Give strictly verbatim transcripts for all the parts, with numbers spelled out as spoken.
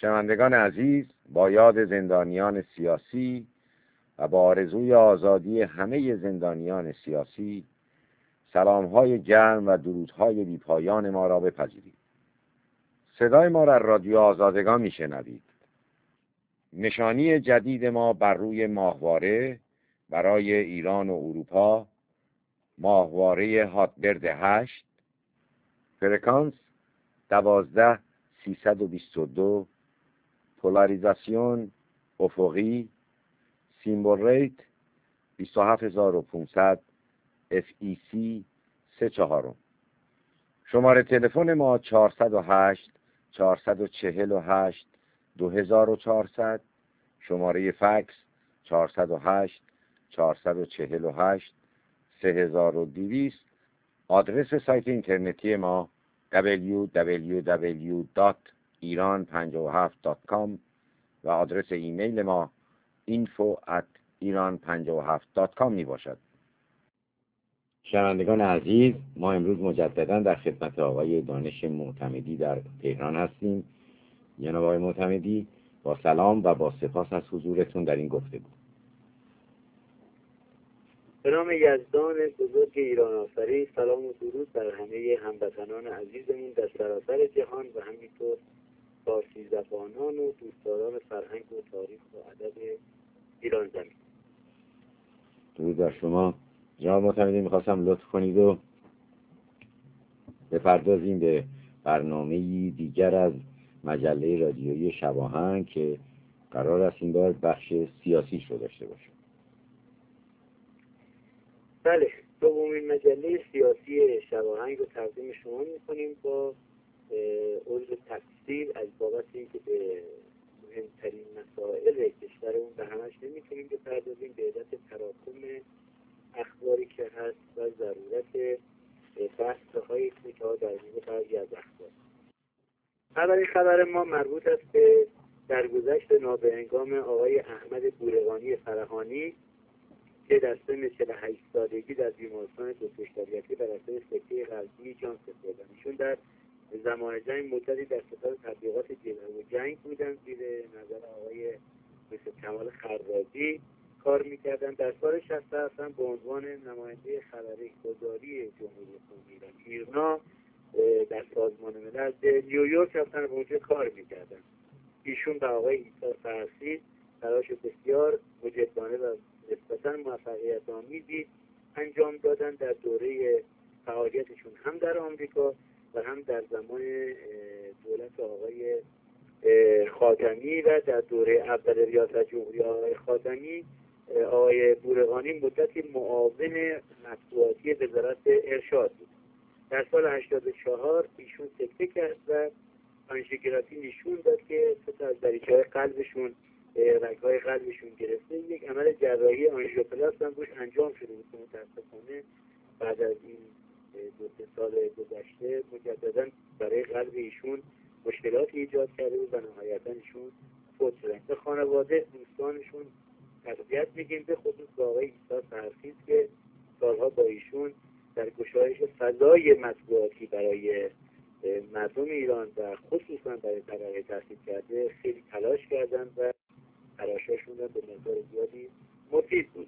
شنوندگان عزیز، با یاد زندانیان سیاسی و با آرزوی آزادی همه زندانیان سیاسی، سلام‌های گرم و درودهای بی‌پایان ما را بپذیرید. صدای ما را رادیو آزادگان میشنوید. نشانی جدید ما بر روی ماهواره برای ایران و اروپا، ماهواره هاتبرد هشت، فرکانس دوازده سیصد و بیست و دو، پولاریزاسیون افقی، سیمبل ریت بیست و هفت هزار و پانصد، اف ای سی سه چهارم. شماره تلفن ما چهارصد و هشت چهارصد و چهل و هشت دو هزار و چهارصد، شماره فکس چهارصد و هشت چهارصد و چهل و هشت سه هزار و دویست. آدرس سایت اینترنتی ما دبلیو دبلیو دبلیو دات ایران پنجاه و هفت دات کام و آدرس ایمیل ما اینفو ات ایران پنجاه و هفت دات کام می باشد. شنوندگان عزیز، ما امروز مجددا در خدمت آقای دانش معتمدی در تهران هستیم. جناب آقای معتمدی، با سلام و با سپاس از حضورتون در این گفتگو. به نام یزدان بزرگ ایران آفرین، سلام و درود بر همه هموطنان عزیزمون در سراسر جهان و همینطور فارسی زبانان و دوستداران فرهنگ و تاریخ و ادب ایران زمین. درود بر شما. جناب معتمدی، میخواستم لطف کنید و بپردازیم به برنامه‌ای دیگر از مجله رادیویی شباهنگ که قرار است این بار بخش سیاسیش رو داشته باشه. بله، دومین مجله سیاسی شباهنگ رو تقدیم شما میکنیم با عرض تفسیر از بابت اینکه به مهمترین مسائل کشورمون به همش نمیتونیم بپردازیم به علت تراکم اخباری که هست و ضرورت بحث‌های کوتاه در مورد بعضی از اخبار. اولین خبر ما مربوط است به درگذشت نابهنگام آقای احمد بورقانی فرهانی که در سن چهل و هشت سالگی در بیمارستان دکتر شریعتی بر اثر سکته قلبی جان سپردند. ایشون در زمان جنگ مدتی در ستاد تبلیغات جبهه و جنگ بودند، زیر نظر آقای مثل کمال خرازی کار میکردن. در سال شصت هفتن به عنوان نماینده خبرگزاری جمهوری اسلامی ایران ایرنا در سازمان ملل به نیویورک رفتن و اونجا کار میکردن. ایشون به آقای عیسی فرسی تلاش بسیار مجدانه و نسبتاً موفقیت آمیزی انجام دادن در دوره فعالیتشون هم در آمریکا و هم در زمان دولت آقای خاتمی و در دوره اول ریاست جمهوری آقای خاتمی. آقای بورقانی مدتی معاون مطبوعاتی وزارت ارشاد بود. در سال هشتاد و چهار ایشون سکته کرد و آنژیوگرافی نشون داد که سه از دریچه‌های قلبشون رگ‌های قلبشون گرفته. یک عمل جراحی آنژیوپلاست هم روش انجام شده بود. متأسفانه بعد از این دو سه سال گذشته مجددا برای قلب ایشون مشکلاتی ایجاد کرده بود و نهایتاً ایشون فوت شدن. به خانواده دوستانشون تسلیت میگیم، به خصوص با آقای عیسی فرسی که سالها با ایشون در گشایش فضای مطبوعاتی برای مردم ایران و خصوصا برای طبقه تحصیل کرده خیلی تلاش کردند و تلاششون به مقدار زیادی مفید بود.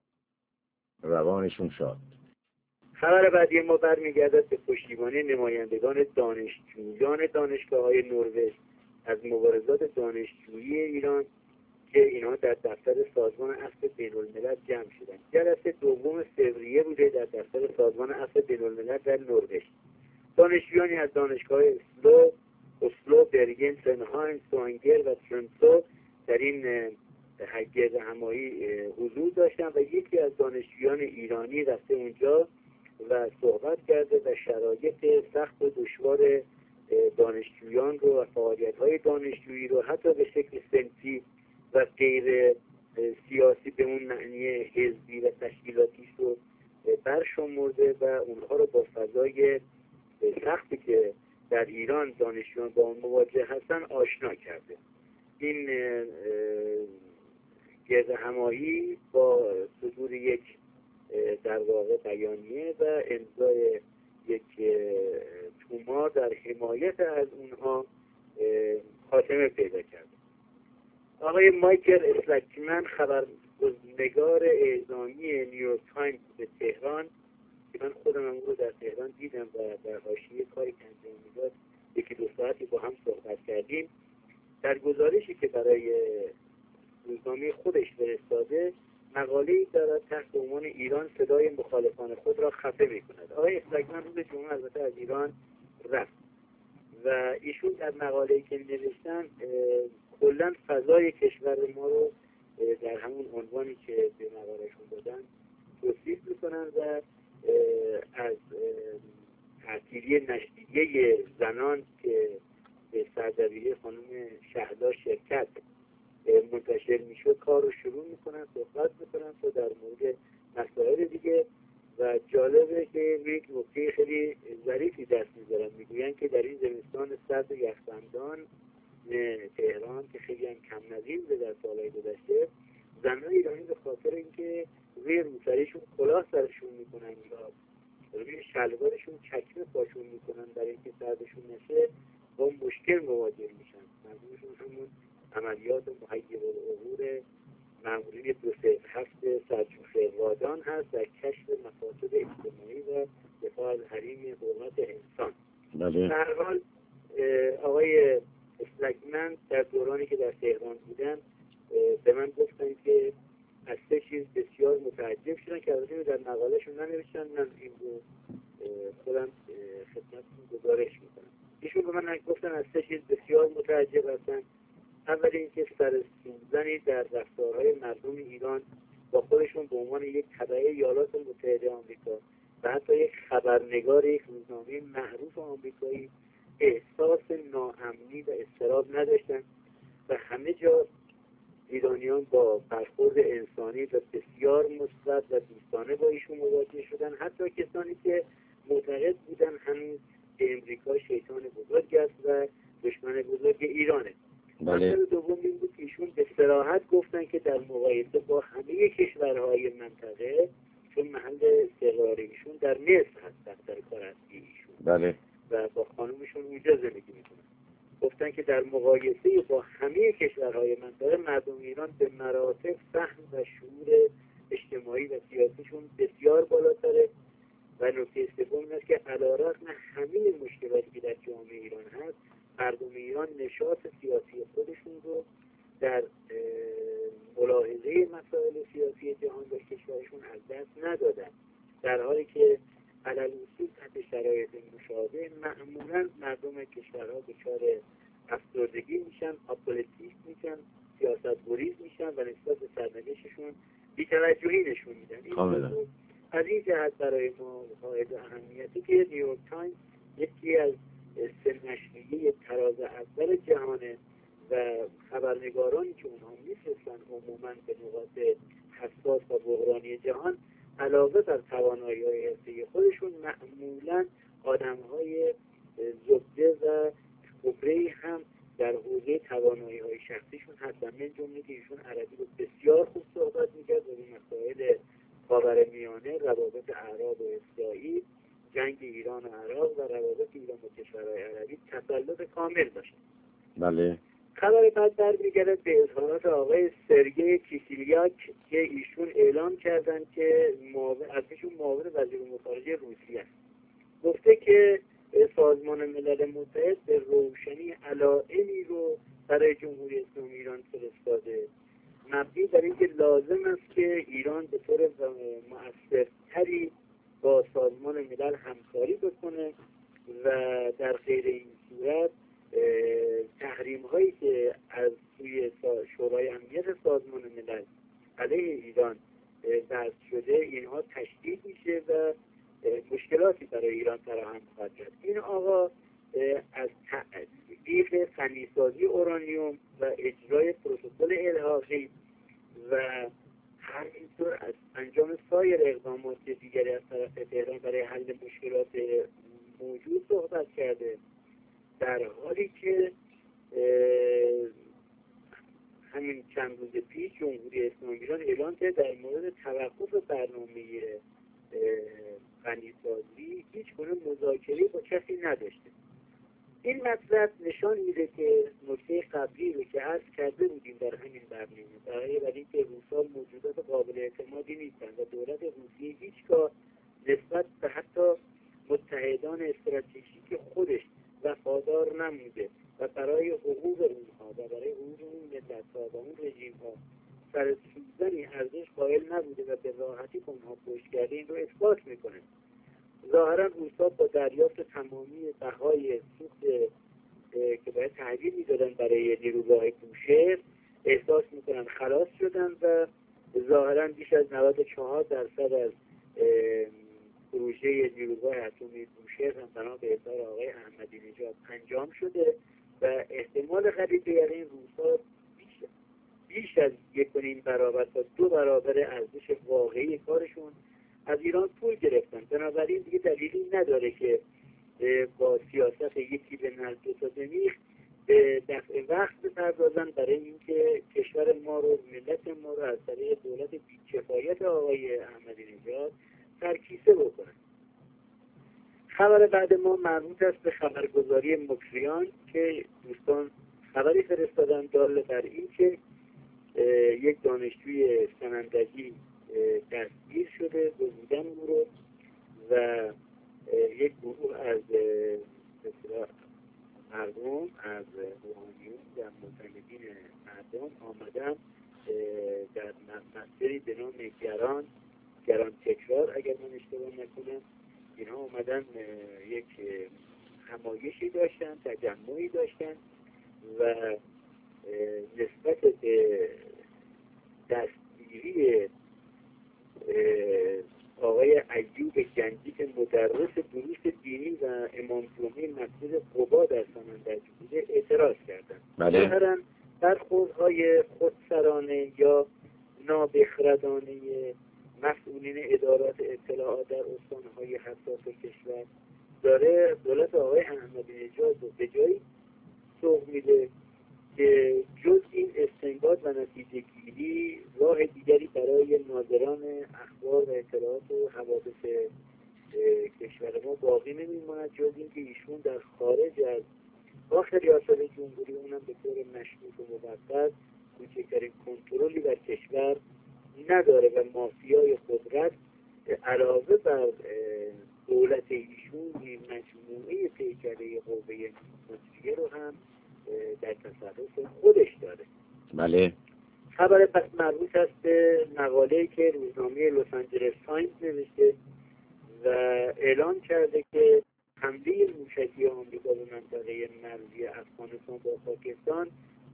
روانشون شاد. خبر بعدی ما برمیگردد به پشتیبانی نمایندگان دانشجویان دانشگاه‌های نروژ از مبارزات دانشجویی ایران که اینها در دفتر سازمان عفو بین‌الملل جمع شدند. جلسه دوم فوریه بوده در دفتر سازمان عفو بین‌الملل در نروژ. دانشجویانی از دانشگاه اسلو، اسلو، برگن، ترنهایم، سوانگر و ترنسو در این گرد همایی حضور داشتند و یکی از دانشجویان ایرانی رفته اونجا و صحبت کرده و شرایط سخت و دشوار دانشجویان رو و فعالیت‌های دانشجویی رو حتی به شکل صنفی و غیر سیاسی به اون معنی حزبی و تشکیلاتی رو برشمرده و اونها رو با فضای سختی که در ایران دانشجویان با اون مواجه هستن آشنا کرده. این گرد همایی با صدور یک در واقع بیانیه و امضای یک تومار در حمایت از اونها خاتمه پیدا کرده. آقای مایکل اسلکمن خبرنگار اعزامی نیویورک تایمز به تهران که من خودم اون رو در تهران دیدم و در حاشیه کاری که انجام میداد یکی دو ساعتی با هم صحبت کردیم، در گزارشی که برای روزنامه خودش فرستاده مقاله‌ای دارد تحت عنوان ایران صدای مخالفان خود را خفه می‌کند. آقای اسلکمن روز جمعه البته از ایران رفت و ایشون در مقاله‌ای که نوشتن کلاً فضای کشور ما رو در همون عنوانی که به مقالهشون دادن توصیف می‌کنن و از تعطیلی نشریه زنان که به سردبیری خانم شهلا شرکت منتشر میشه کار رو شروع میکنن، صحبت میکنن تا در مورد مسائل دیگه. و جالبه که یک نکته خیلی ظریفی دست میذارن، میگوین که در این زمستان سرد و یخبندان تهران که خیلی هم کم نظیر بوده در سالهای گذشته، زنان ایرانی به خاطر اینکه روی روسریشون کلاه سرشون میکنن یا روی شلوارشون چکمه پاشون میکنن برای اینکه سردشون نشه با مشکل مواجه میشن. منظورشون همون عملیات محیب العبور معمولی دو سه هفت سرجوخه وادان هست در کشف مفاسد اجتماعی و دفاع از حریم حرمت انسان. بله. در هر حال آقای اسلکمن در دورانی که در تهران بودن به من گفتن که از سه چیز بسیار متعجب شدن که البته در مقالهشون ننوشتن، من این رو خودم خدمتتون گزارش میکنم. ایشون به من گفتن از سه چیز بسیار متعجب هستن. اول اینکه سر سوزنی در رفتارهای مردم ایران با خودشون به عنوان یک تبع ایالات متحده آمریکا و حتی یک خبرنگار یک روزنامه معروف آمریکایی احساس ناامنی و اضطراب نداشتن و همه جا ایرانیان با برخورد انسانی و بسیار مثبت و دوستانه با ایشون مواجه شدن. حتی کسانی که معتقد بودن هنوز که امریکا شیطان بزرگ است و دشمن بزرگ ایرانه. بله. مسئله دوم این بود که ایشون به صراحت گفتن که در مقایسه با همه کشورهای منطقه، چون محل استقرار ایشون در مصر هست، دفتر کار اصلی ایشون، بله. و با خانومشون اونجا زندگی میکنن، گفتن که در مقایسه با همه کشورهای منطقه مردم ایران به مراتب فهم و شعور اجتماعی و سیاسیشون بسیار بالاتره. و نکته سوم این است که علیرغم همه مشکلاتی که در جامعه ایران هست، مردم ایران نشاط سیاسی خودشون رو در ملاحظه مسائل سیاسی جهان و کشورشون از دست ندادن، در حالی که علل اصول تحت شرایط مشابه معمولا مردم کشورها دچار افسردگی میشن، آپولیتیک میشن، سیاست گریز میشن و نسبت به سرنوشتشون بی‌توجهی نشون میدن. این از این جهت برای ما حائز اهمیتی که نیویورک تایمز یکی از سه نشریه تراز اول جهانه و خبرنگارانی که اونها میفرستن عموما به نقاط حساس و بحرانی جهان علاوه بر توانایی‌های حرفه‌ای خودشون معمولاً آدم‌های زبده و خبره‌ای هم در حوزه توانایی‌های شخصیشون هستن. من جمله که ایشون عربی رو بسیار خوب صحبت می‌کرد و به مسائل خاورمیانه، روابط اعراب و اسرائیل، جنگ ایران و عراق و روابط ایران با کشورهای عربی تسلط کامل داشت. بله. خبر بعد برمیگرد به اظهارات آقای سرگئی کیسیلیاک که ایشون اعلام کردن که معاون ازشون معاون وزیر امور خارجه روسیه است. گفته که سازمان ملل متحد به روشنی علائمی رو برای جمهوری اسلامی ایران فرستاده، مبنی بر اینکه لازم است که ایران به طور مؤثرتری با سازمان ملل همکاری بکنه و در غیر این صورت تحریم هایی که از سوی شورای امنیت سازمان ملل علیه ایران وضع شده اینها تشدید میشه و مشکلاتی برای ایران فراهم خواهد کرد. این آقا از تحقیق غنیسازی اورانیوم و اجرای پروتکل الحاقی و همینطور از انجام سایر اقدامات دیگری از طرف تهران برای حل مشکلات موجود صحبت کرده، در حالی که همین چند روز پیش جمهوری اسلامی ایران اعلام کرد در مورد توقف برنامه غنیسازی هیچ گونه مذاکره با کسی نداشته. این آقا از تحقیق غنیسازی اورانیوم و اجرای پروتکل الحاقی و همینطور از انجام سایر اقدامات دیگری از طرف تهران برای حل مشکلات موجود صحبت کرده، در حالی که همین چند روز پیش جمهوری اسلامی ایران اعلام کرد در مورد توقف برنامه غنیسازی هیچ گونه مذاکره با کسی نداشته. این مطلب نشان میده که نکته قبلی رو که عرض کرده بودیم در همین برنامه، برای برای اینکه روس‌ها موجودات قابل اعتمادی نیستند و دولت روسیه هیچگاه نسبت به حتی متحدان استراتژیک خودش وفادار نموده و برای حقوق اونها و برای حقوق اون ملت‌ها و اون رژیم‌ها سر سوزنی ارزش قائل نبوده و به راحتی که اونها پشت کرده، این رو اثبات میکنه. ظاهرا روس‌ها با دریافت تمامی بهای سوخت که باید تحویل میدادن برای نیروگاه بوشهر احساس میکنن خلاص شدن و ظاهرا بیش از نود و چهار درصد از پروژه نیروگاه اتمی بوشهر هم بنا به اظهار آقای احمدی نژاد انجام شده و احتمال قریب به یقین روس‌ها بیش, بیش از یک و نیم برابر تا دو برابر ارزش واقعی کارشون از ایران پول گرفتن. بنابراین دیگه دلیلی نداره که با سیاست یکی به نزد دو تا دمیخ به دفع وقت بپردازن برای اینکه کشور ما رو، ملت ما رو از طریق دولت بی‌کفایت آقای احمدی نژاد سرکیسه بکنن. خبر بعد ما مربوط است به خبرگزاری مکریان که دوستان خبری فرستادن دال بر این که یک دانشجوی سنندجی دستگیر شده، گزیدن او رو و یک گروه از مردم، از روحانیون و معتمدین مردم آمدن در مسیری به نام گران گران تکرار، اگر من اشتباه نکنم، اینا آمدن یک همایشی داشتن، تجمعی داشتن و نسبت به دستگیری آقای ایوب گنجی که مدرس دروس دینی و امام جمعه مسجد قبا در سمندج بوده اعتراض کردند. ظاهراً برخوردهای خودسرانه یا نابخردانه مسئولین ادارات اطلاعات در استانهای حساس کشور داره دولت آقای احمدی نژاد رو به جایی سوق میده که جز این استنباط و نتیجه گیری راه دیگری برای ناظران اخبار و اطلاعات و حوادث کشور ما باقی نمیماند جز اینکه ایشون در خارج از داخل ریاست جمهوری اونم به طور مشروط و موقت کوچکترین کنترلی بر کشور نداره و مافیای قدرت علاوه بر دولت ایشون مجموعه پیکره قوه مجریه رو هم در تصرف خودش داره. بله. خبر پس مربوط است به مقاله‌ای که روزنامه لس آنجلس تایمز نوشته و اعلام کرده که حمله موشکی آمریکا به منطقه مرزی افغانستان با پاکستان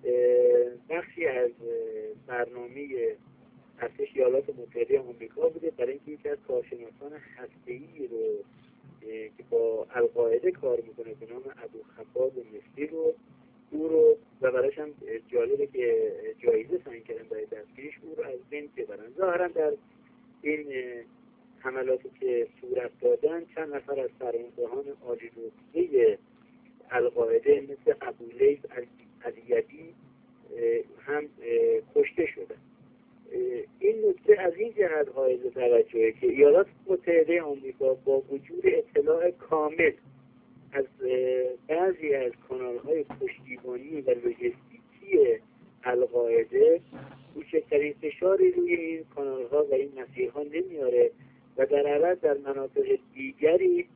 بخشی از برنامه ارتش ایالات متحده آمریکا بوده برای اینکه یکی از کارشناسان هسته‌ای رو که با القاعده کار میکنه به نام ابو خباب مصری رو او رو و براش هم جالبه که جایزه تعیین کردن برای دستگیریش، او رو از بین ببرن. ظاهرا در این حملاتی که صورت دادن چند نفر از فرماندهان عالی رتبه القاعده مثل ابو لیث الیدی هم کشته شدن. این نکته از این جهت حائز توجهه که ایالات متحده آمریکا با وجود اطلاع کامل از بعضی از کانال‌های پشتیبانی و لوجستیکی القاعده کوچکترین فشاری روی این کانال‌ها و این مسیرها نمیاره و در عوض در مناطق دیگری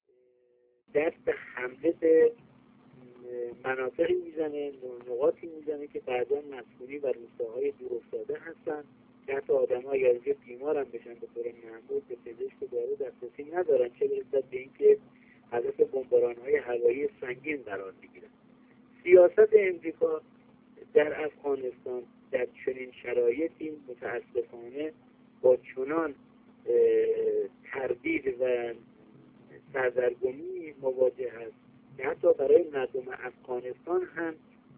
دست به حمله به مناطقی میزنه، نقاطی میزنه که بعضا مسکونی و روستاهای دورافتاده هستن که حتی آدم‌ها اگر اینجا بیمار هم بشن به طور معمول به پزشک و دارو دسترسی ندارن، چه برسد به اینکه هدف بمباران‌های هوایی سنگین قرار بگیرن. سیاست امریکا در افغانستان در چنین شرایطی متاسفانه با چنان تردید و سردرگمی مواجه هست که حتی برای مردم افغانستان هم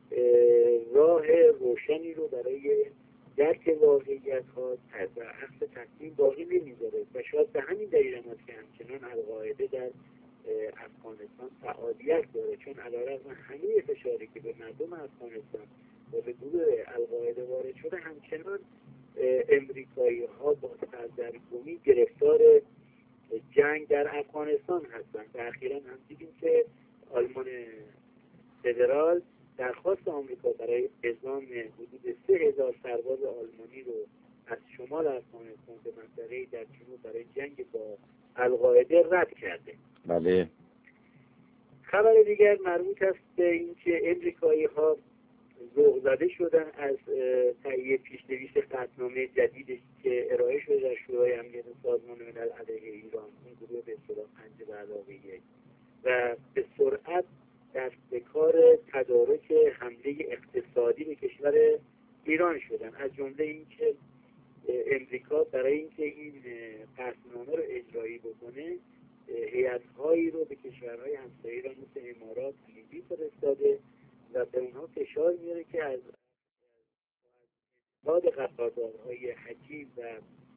راه روشنی رو برای درک واقعیت ها و عکس تصمیم باقی نمیذاره و شاید به همین دلیل هم هست که همچنان القاعده در افغانستان فعالیت داره، چون علیرغم همه فشاری که به مردم افغانستان و به گروه القاعده وارد شده همچنان امریکایی ها با سردرگمی گرفتار جنگ در افغانستان هستند و اخیراً هم دیدیم که آلمان فدرال درخواست آمریکا برای اعزام حدود سه هزار سرباز آلمانی رو از شمال افغانستان به منطقه‌ای در جنوب برای جنگ با القاعده رد کرده. بله. خبر دیگر مربوط است به اینکه امریکایی‌ها ذوق زده شدن از تهیه پیش‌نویس قطعنامه جدیدی که ارائه شده در شورای امنیت سازمان ملل علیه ایران، اون گروه به اصطلاح پنج به علاوه یک، و به سرعت دست به کار تدارک حمله اقتصادی به کشور ایران شدن. از جمله اینکه امریکا برای اینکه این قطعنامه رو اجرایی بکنه هیئت‌هایی رو به کشورهای همسایه ایران مثل امارات، لیبی فرستاده و به اونها فشار میاره که از داد قراردادهای حجیم و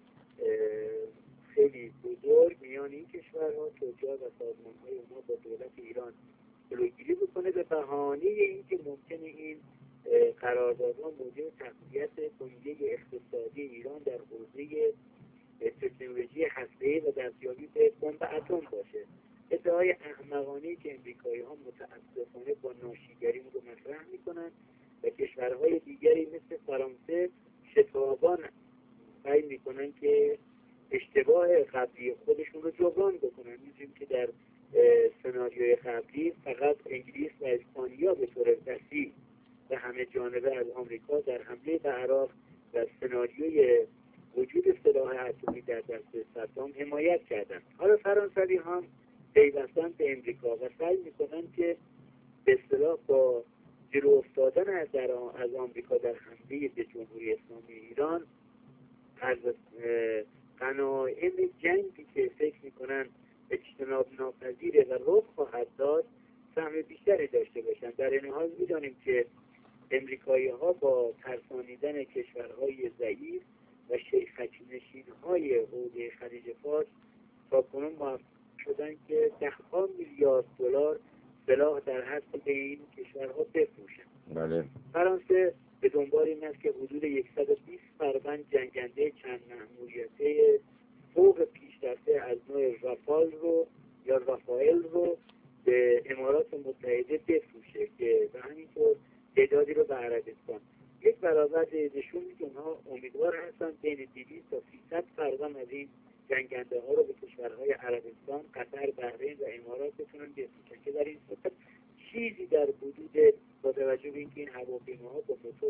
خیلی بزرگ میان این کشورها، تجار و سازمان‌های اونها با دولت ایران جلوگیری بکنه به بهانه اینکه ممکنه این قراردادها موجب تقویت بنیه اقتصادی ایران در حوزه تکنولوژی هسته‌ای و دستیابی به بمب اتم باشه. ادعای احمقانه‌ای که امریکایی‌ها متأسفانه با ناشیگری رو مطرح می‌کنند و کشورهای دیگری مثل فرانسه شتابان سعی می‌کنن که اشتباه قبلی خودشون رو جبران بکنن. می‌دونیم که در سناریوی قبلی فقط انگلیس و اسپانیا به طور وسیع و همه جانبه از آمریکا در حمله به عراق و سناریوی وجود سلاح اتمی در دست صدام حمایت کردند. حالا فرانسوی هم پیوستن به امریکا و سعی میکنن که به اصطلاح با جلو افتادن از, از آمریکا در حمله به جمهوری اسلامی ایران از غنایم جنگی که فکر میکنن اجتناب ناپذیره و رخ خواهد داد سهم بیشتری داشته باشن. در این حال میدانیم که امریکایی ها با ترسانیدن کشورهای ضعیف و شیخچینشین‌های حوزه خلیج فارس تاکنون موفق شدن که ده‌ها میلیارد دلار سلاح در حد به این کشورها بفروشند. بله. فرانسه به دنبال این است که حدود صد و بیست فروند جنگنده چند مأموریته فوق پیشرفته از نوع رافال رو یا رافائل رو به امارات متحده بفروشه که به همینطور تعدادی رو به عربستان. یک برابر نشون میده که اونها امیدوار هستن بین دویست تا سیصد فروند از این جنگنده ها رو به کشورهای عربستان، قطر، بحرین و امارات بتونن بفروشن که در این صورت چیزی در حدود با توجه به اینکه این هواپیماها با موتور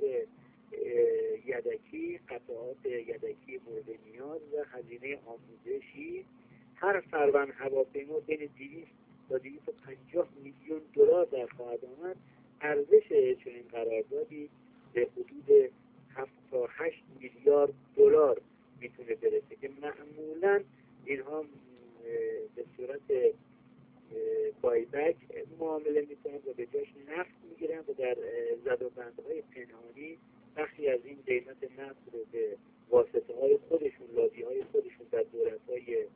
یدکی، قطعات یدکی مورد نیاز و هزینه آموزشی، هر فروند هواپیما بین دویست تا دویست و پنجاه میلیون دلار در خواهد آمد. ارزش چنین قراردادی به حدود هفت تا هشت میلیارد دلار میتونه برسه که معمولا اینها به صورت بایبک معامله میکنن و به جاش نفت میگیرن و در زدوبندهای پنهانی بخشی از این قیمت نفت رو به واسطه های خودشون، لابی های خودشون در دولت های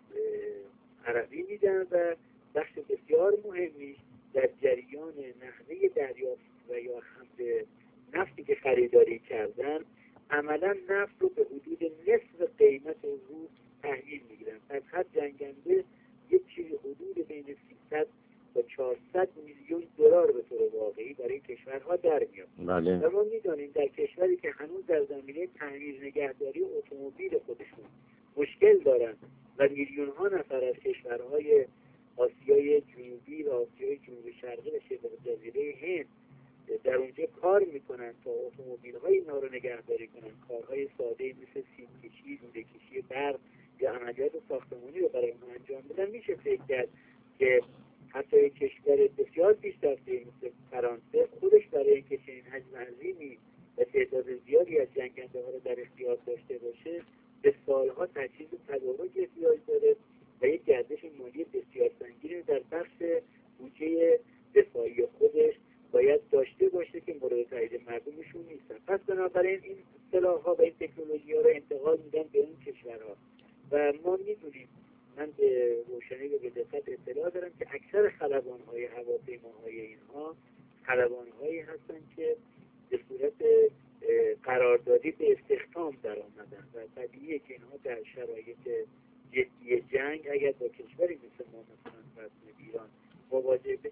عربی میدن و بخش بسیار مهمیش در جریان نحوه دریافت و یا حمل نفتی که خریداری کردن عملا نفت رو به حدود نصف قیمت روز تحویل میگیرن. از هر جنگنده یک چیزی حدود بین سیصد تا چهارصد میلیون دلار به طور واقعی برای کشورها در میاد. بله. و ما میدانیم در کشوری که هنوز در زمینه تعمیر نگهداری اتومبیل خودشون مشکل دارن و میلیون ها نفر از کشورهای آسیای جنوبی و آسیای جنوب شرقی و شبه جزیره هند در اونجا کار میکنن تا اتومبیل های اینا رو نگهداری کنن، کارهای ساده مثل سیم کشی، لوله کشی برق یا عملیات ساختمانی رو برای اونها انجام بدن. میشه فکر کرد که حتی یک کشور بسیار پیشرفته مثل فرانسه خودش برای اینکه چنین حجم عظیمی و تعداد زیادی از جنگنده ها رو در اختیار داشته باشه به سالها تجهیز و تدارک احتیاج داره و یک گردش مالی بسیار سنگینی در بخش بودجه دفاعی خودش باید داشته باشه که مورد تایید مردمشون نیستن. پس بنابراین این سلاح‌ها و این تکنولوژی‌ها رو انتقال میدن به اون کشورها و ما میدونیم، من به روشنی و به دقت اطلاع دارم که اکثر خلبان‌های هواپیماهای اینها خلبان‌هایی هستن که به صورت قراردادی به استخدام در آمدن و طبیعیه که اینها در شرایط جدی جنگ اگر با کشوری مثل ما مثلا مثل ایران مواجه بشن قطعا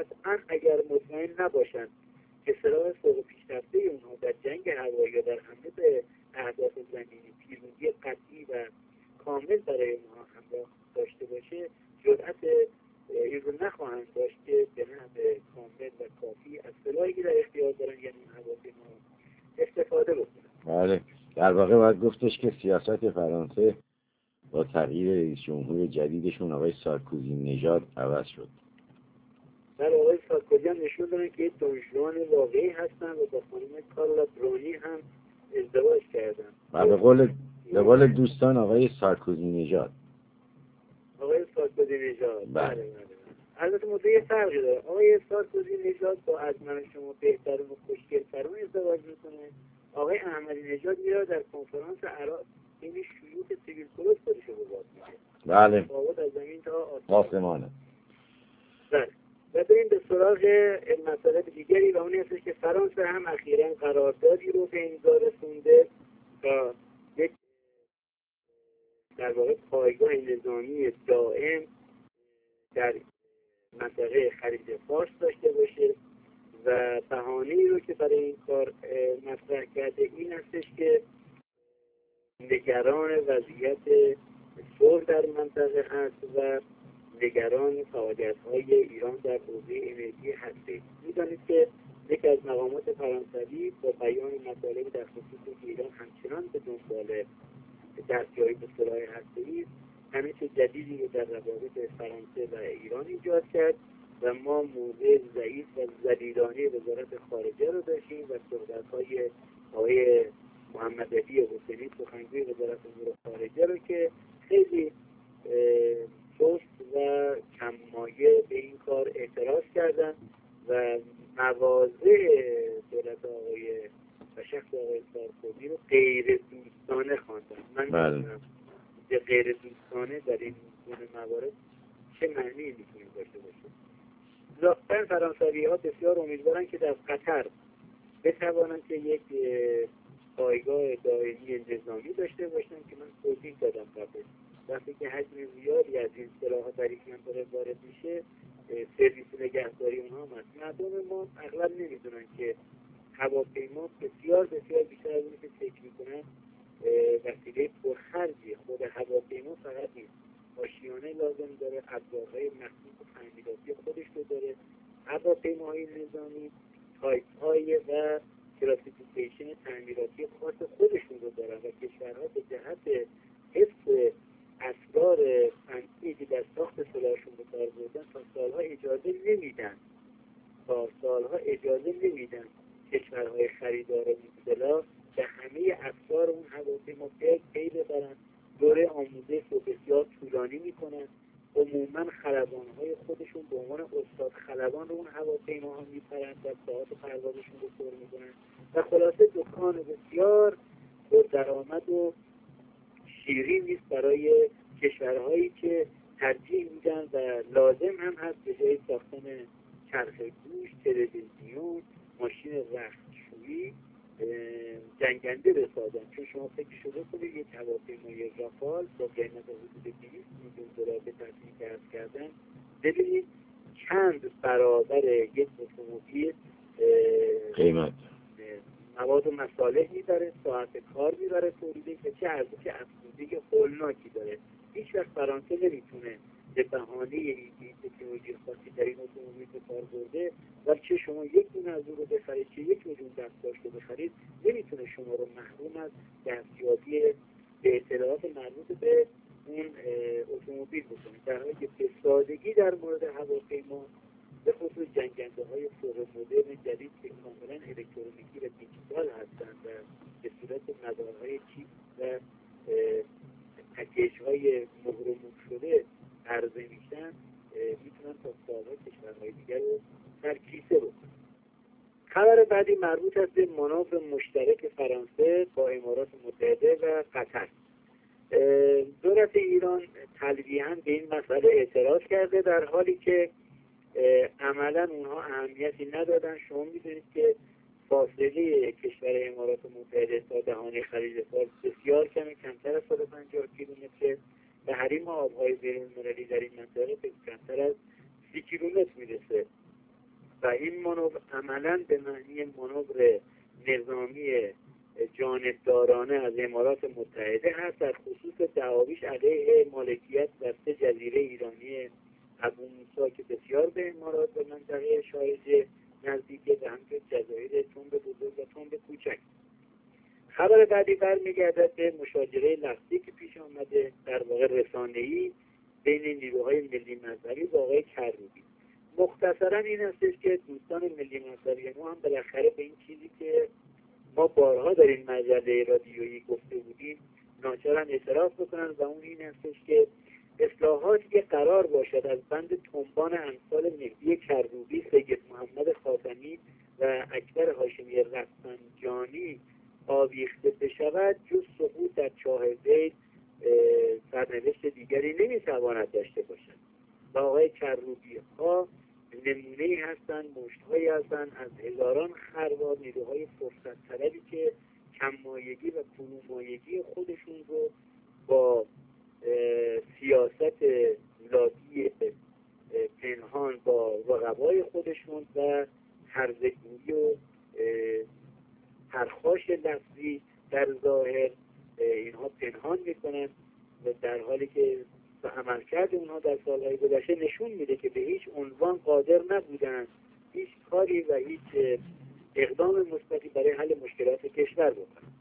قطعا اگر مطمئن نباشند که سلاح فوق پیشرفته اونها در جنگ هوایی یا در حمله به اهداف زمینی پیروزی قطعی و کامل برای اونها همراه داشته باشه، جرأت این رو نخواهند داشت که به نحو کامل و کافی از سلاحی که در اختیار دارن یعنی اون هواپیما استفاده بکنن. بله، در واقع باید گفتش که سیاست فرانسه با تغییر رئیس جمهور جدیدشون آقای سارکوزی نژاد عوض شد. در آقای سارکوزی هم نشون دادن که یک دانشجویان واقعی هستن و با خانم کارلا برونی هم ازدواج کردن. و به قول به قول دوستان آقای سارکوزی نژاد. آقای سارکوزی نژاد. بله. بله بله. البته موضوع یه فرقی داره. آقای سارکوزی نژاد با از من شما بهترون و خوشگل‌ترون ازدواج میکنه. آقای احمدی نژاد میاد در کنفرانس عراق این شیوع سیویل کلوس خودش رو باز میشه. بله. تفاوت از زمین تا آسمانه. بله. و بریم به سراغ مسئله دیگری و اون هستش که فرانسه هم اخیراً قراردادی رو به امضا رسونده تا یک در واقع پایگاه نظامی دائم در منطقه خلیج فارس داشته باشه و بهانه‌ای رو که برای این کار مطرح کرده این هستش که نگران وضعیت صلح در منطقه هست و نگران فعالیت‌های ایران در حوزه انرژی هسته‌ای. می‌دانید که یکی از مقامات فرانسوی با بیان مطالب در خصوص که ایران همچنان به دنبال دستیابی به سلاح هسته‌ای است، همه چیز جدیدی رو در روابط فرانسه و ایران ایجاد کرد و ما موضع ضعیف و ذلیلانه وزارت خارجه رو داشتیم و صحبت‌های آقای محمد علی حسینی سخنگوی وزارت امور خارجه رو که خیلی سست و کم‌مایه به این کار اعتراض کردن و مواضع دولت آقای و شخص آقای سارکوزی رو غیر دوستانه خواندن. من نمی‌دونم که غیر دوستانه در این گونه موارد چه معنی میتونه داشته باشه. ظاهراً فرانسوی‌ها بسیار امیدوارن که در قطر بتوانند که یک پایگاه دائمی نظامی داشته باشن که من توضیح دادم قبل. وقتی که حجم زیادی از این سلاح در یک منطقه وارد میشه، سرویس نگهداری اونها هم هست. مردم ما اغلب نمیدونن که هواپیما بسیار بسیار بیشتر از اونی که فکر میکنن وسیله پرخرجی. خود هواپیما فقط نیست، آشیانه لازم داره، ابزارهای مخصوص و تعمیراتی خودش رو داره. هواپیماهای نظامی تایپ های و کلاسیفیکیشن تعمیراتی خاص خودشون رو دارن و کشورها به جهت حفظ اسرار فنی که در ساخت سلاحشون به کار بردن تا سالها اجازه نمیدن تا سالها اجازه نمیدن کشورهای خریدار اون سلاح به همه افزار اون هواپیما پی ببرن. دوره آموزش رو بسیار طولانی میکنن. عموما خلبانهای خودشون به عنوان استاد خلبان اون هواپیماها میپرند و ساعات پروازشون رو پر میکنن و خلاصه دکان بسیار پردرآمد و شیرین نیست برای کشورهایی که ترجیح میدن و لازم هم هست به جای ساختن چرخ گوش، تلویزیون، ماشین رختشویی جنگنده بسازن. چون شما فکر شده کنید یک هواپیمای رافال با قیمت حدود دویست میلیون دلار به تصمیم درست کردن، ببینید چند برابر یک اتومبیل قیمت مواد و مصالح میبره، ساعت کار میبره تولیدش و چه ارزش افزوده هولناکی داره. هیچ وقت فرانسه نمیتونه به بهانه این تکنولوژی خاصی در این اتومبیل به کار برده و چه شما یک دونه از اون رو بخرید چه یک میلیون دستگاهش رو بخرید نمیتونه شما رو محروم از دستیابی به اطلاعات مربوط به اون اتومبیل بکنه. در حالی که به سادگی در مورد هواپیما به خصوص جنگنده های فوق مدرن جدید که کاملا الکترونیکی و دیجیتال هستند و به صورت مدارهای چیپ و پکیج های مهر و موم شده عرضه میشن میتونن تا سالها کشورهای دیگر رو در کیسه بکنن. خبر بعدی مربوط است به منافع مشترک فرانسه با امارات متحده و قطر. دولت ایران تلویحاً به این مسئله اعتراض کرده در حالی که عملا اونها اهمیتی ندادن. شما میدونید که فاصله کشور امارات متحده تا دهانه خلیج فارس بسیار کمه، کمتر از صد و پنجاه کیلومتر و حریم آبهای بین‌المللی در این منطقه به کمتر از سی کیلومتر میرسه این مانور عملا به معنی مانور نظامی جانبدارانه از امارات متحده هست در خصوص دعاویش علیه مالکیت بر سه جزیره ایرانی ابو موسی که بسیار به امارات و منطقه شارجه نزدیکه و همچنین جزایر تنب بزرگ و تنب کوچک. خبر بعدی برمیگردد به مشاجره لفظی که پیش آمده در واقع رسانه‌ای بین نیروهای ملی مذهبی و آقای کروبی. مختصرا این هستش که دوستان ملی مذهبی ما هم بالاخره به این چیزی که ما بارها در این مجله رادیویی گفته بودیم ناچارن اعتراف بکنن و اون این هستش که اصلاحاتی که قرار باشد از بند تنبان امثال مهدی کروبی، سید محمد خاتمی و اکبر هاشمی رفسنجانی آویخته بشود جز سقوط در چاه زید سرنوشت دیگری نمیتواند داشته باشد. و آقای کروبی ها نمونه‌ای هستند، مشت‌هایی هستند از هزاران خروار نیروهای فرصت طلبی که کم‌مایگی و فرومایگی خودشون رو با سیاست لادی پنهان با رقبای خودشون و هرزگویی و پرخاش لفظی در ظاهر اینها پنهان میکنن و در حالی که عملکرد اونها در سالهای گذشته نشون میده که به هیچ عنوان قادر نبودن هیچ کاری و هیچ اقدام مثبتی برای حل مشکلات کشور بکنن.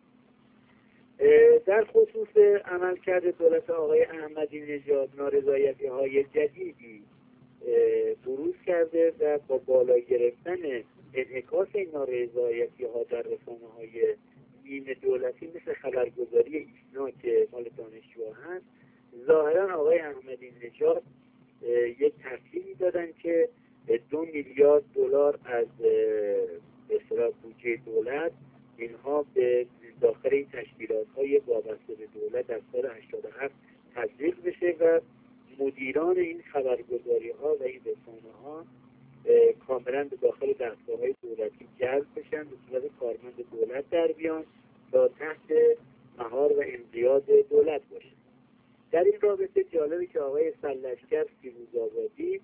در خصوص عملکرد دولت آقای احمدی نژاد نارضایتی های جدیدی بروز کرده و با بالا گرفتن انعکاس این نارضایتی ها در رسانه های نیمه دولتی مثل خبرگزاری ایسنا که مال دانشجوها هست، ظاهرا آقای احمدی نژاد یک ترتیبی دادن که دو میلیارد دلار از اصطلاح بودجه دولت اینها به داخل این تشکیلات های وابسته به دولت در سال هشتاد و هفت تزریق بشه و مدیران این خبرگزاری ها و این رسانه ها کاملا به داخل دستگاه های دولتی جذب بشن، به صورت کارمند دولت در بیان تا تحت مهار و انقیاد دولت باشه. در این رابطه جالبه که آقای سرلشکر فیروزآبادی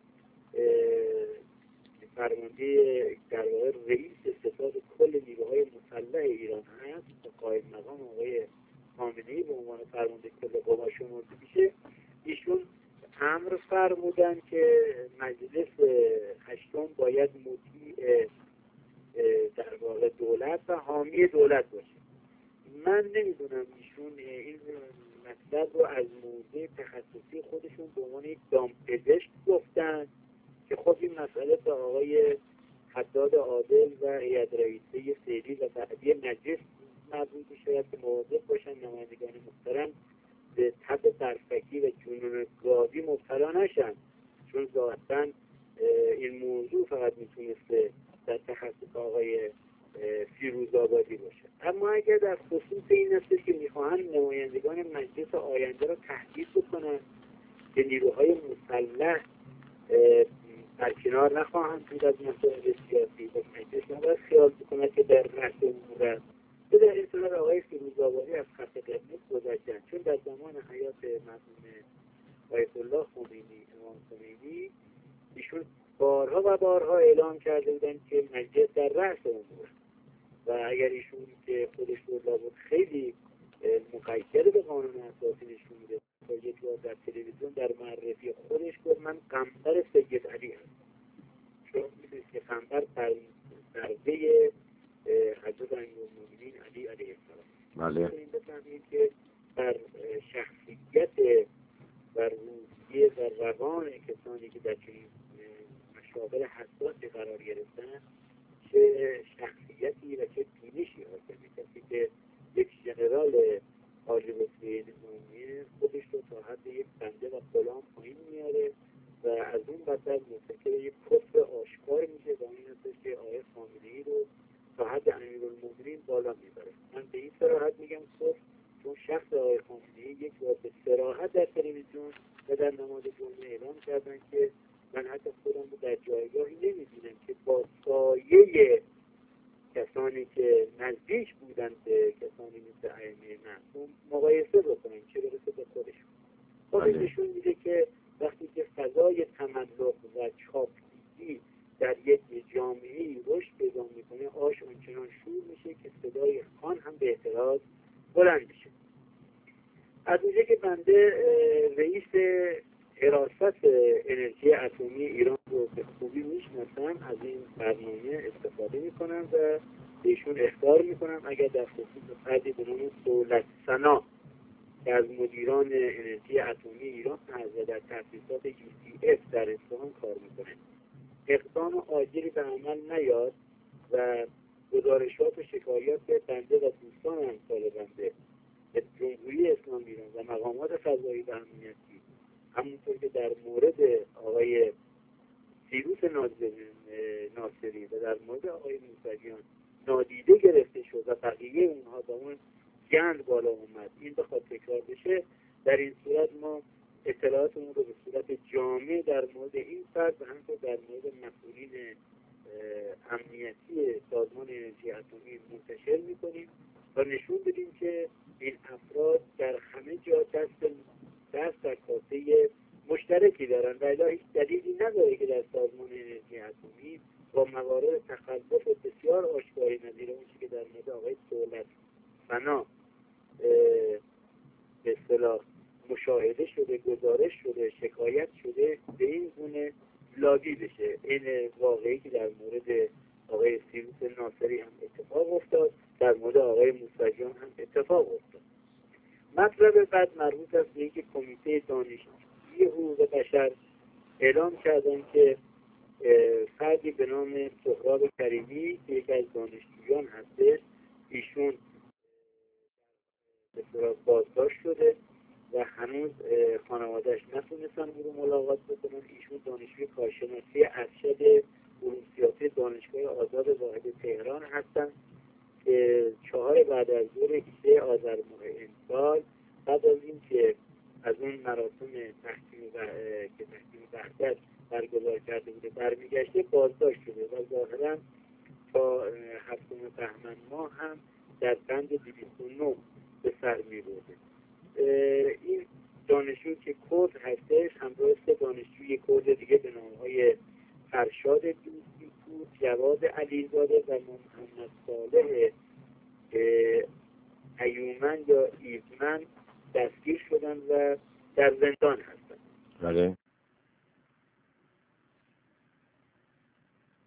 فرمانده در واقع رئیس ستاد کل نیروهای مسلح ایران هست و قائم مقام آقای خامنه‌ای به عنوان فرمانده کل قوا شمرده میشه. ایشون امر فرمودن که مجلس هشتم باید مطیع در واقع دولت و حامی دولت باشه. من نمیدونم ایشون این مطلب رو از موضوع تخصصی خودشون به عنوان یک دامپزشک گفتن که خب این مسئله به آقای حداد عادل و هیئت رئیسه سیری و بعدی مجلس مربوط شاید که مواظب باشن نمایندگان محترم به تب برفکی و جنون گاوی مبتلا نشن، چون ذاتاً این موضوع فقط میتونسته در تخصص آقای فیروزآبادی باشه. اما اگر در خصوص این هستش که میخواهن نمایندگان مجلس آینده را تهدید بکنن که نیروهای مسلح برکنار نخواهند بود از مسائل سیاسی و مجلس نباید خیال بکنند که در رأس امور است. به در این صورت آقای فیروزآبادی از خط قرمز گذشتن، چون در زمان حیات مرحوم آیت الله خمینی امام خمینی ایشون بارها و بارها اعلام کرده بودن که مجلس در رأس امور و اگر ایشون که خودش رو لابد خیلی مقید به قانون اساسی نشون میده تا یک بار در تلویزیون در معرفی خودش گفت من قنبر سید علی هستم، چون میدونید که قنبر برده حضرت امیرالمومنین علی علیه السلام. بله. این بفهمید که در شخصیت و روحیه و روان کسانی که در چنین مشاغل حساسی قرار گرفتن چه شخصیتی و چه بینشی حاکمه. کسی که یک ژنرال حاجی رتبه نظامیه خودش رو تا حد یک بنده و غلام پایین میاره و از اون بدتر مرتکب یک کفر آشکار میشه و این هستش که آقای خامنه‌ای رو تا حد امیرالمومنین بالا میبره. من به این صراحت میگم کفر، چون شخص آقای خامنه‌ای یک بار به صراحت در تلویزیون و در نماز جمعه اعلام کردن که من حتی خودم رو در جایگاهی نمیبینم که با سایه کسانی که نزدیک بودن به کسانی مثل ائمه معصوم مقایسه بکنن، چه برسه به خودشون. خودش نشون میده که وقتی که فضای تملق و چاپلوسی یک جامعه رشد پیدا میکنه، آش آنچنان شور میشه که صدای خان هم به اعتراض بلند میشه. از اونجا که بنده رئیس حراست انرژی اتمی ایران رو به خوبی میشناسم، از این برنامه استفاده میکنم و بهشون اخطار میکنم اگر در خصوص فردی به نام دولت ثنا که از مدیران انرژی اتمی ایران و در تأسیسات یو سی اف در اصفهان کار میکنه، اقدام عاجلی به عمل نیاد و گزارشات و شکایات بنده و دوستان امثال بنده به جمهوری اسلامی ایران و مقامات قضایی و امنیتی، همونطور که در مورد آقای سیروس ناصری و در مورد آقای موسویان نادیده گرفته شد و بقیه اونها با اون گند بالا اومد، این بخواد تکرار بشه، در این صورت ما اطلاعاتمون رو به صورت جامع در مورد این فرد و همینطور در مورد مسئولین امنیتی سازمان انرژی اتمی منتشر میکنیم و نشون بدیم که این افراد در همه جا دست دست در کاسه مشترکی دارن و الا هیچ دلیلی نداره که در سازمان انرژی اتمی با موارد تخلف بسیار آشکاری نظیر اون چیزی که در مورد آقای دولت ثنا به اصطلاح مشاهده شده، گزارش شده، شکایت شده، به این گونه لابی بشه. این واقعی که در مورد آقای سیروس ناصری هم اتفاق افتاد، در مورد آقای موسویان هم اتفاق افتاد. مطلب بعد مربوط است به اینکه کمیته دانشجویی حقوق بشر اعلام کردن که فردی به نام سهراب کریمی که یکی از دانشجویان هستش، ایشون به صورت بازداشت شده و هنوز خانواده‌اش نتونستن او رو ملاقات بکنن. ایشون دانشجوی کارشناسی ارشد علوم سیاسی دانشگاه آزاد واحد تهران هستن که چهار بعد از ظهر هجده آذر ماه امسال، بعد از این که از اون مراسم تحکیم و که تحکیم وحدت برگزار کرده بوده برمیگشته، بازداشت شده و ظاهرا تا هفتم بهمن ماه هم در بند دویست و نه به سر می‌برده. این دانشجو که کرد هستش همراه سه دانشجوی کرد دیگه به نام‌های فرشاد دوستی پور، جواد علیزاده و محمد صالح ایومن یا ایزمن دستگیر شدن و در زندان هستن. بله.